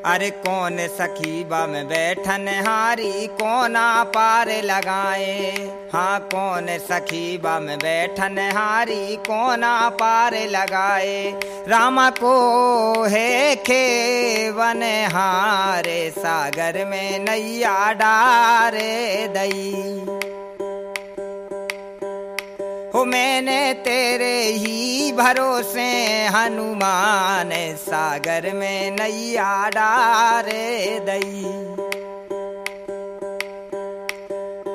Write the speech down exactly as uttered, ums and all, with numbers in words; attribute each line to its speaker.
Speaker 1: अरे कौन सखी बम बैठन हारी कोना पार लगाए। हाँ कौन सखी बम बैठन हारी कोना पार लगाए। रामा को है खेवन हारे सागर में नैया डारे दई। हो मैंने तेरे ही भरोसे हनुमान सागर में नैया डारे दई।